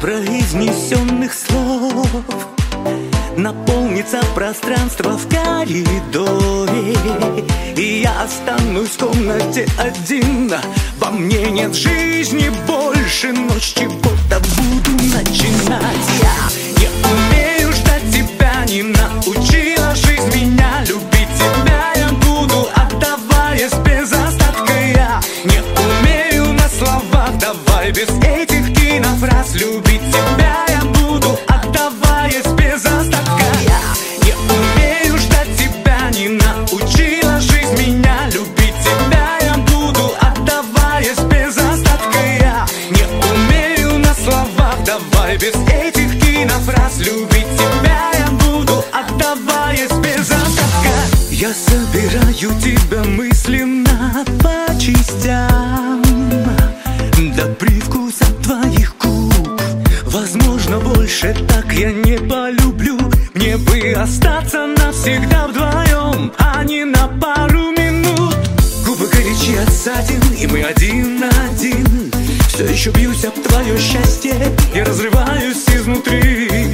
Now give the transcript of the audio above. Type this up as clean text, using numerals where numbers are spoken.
произнесенных слов наполнится пространство в коридоре, и я останусь в комнате один. Во мне нет жизни больше, но с чего-то буду начинать. Я не умею ждать тебя, не научила жизнь меня любить тебя. Я буду, отдаваясь без остатка. Я не умею на словах, давай без этих кинофраз любить тебя. Я буду, отдаваясь без остатка. Я не умею ждать тебя, не научила жизнь меня любить тебя. Я буду, отдаваясь без остатка. Я не умею на словах, давай без этих кинофраз любить тебя. Я буду, отдаваясь без остатка. Я собираю тебя мысленно по частям, до привкуса твоих губ. Возможно, больше так я не полюблю. Мне бы остаться навсегда вдвоем, а не на пару минут. Губы горячи от ссадин, и мы один на один. Все еще бьюсь об твое счастье, я разрываюсь изнутри.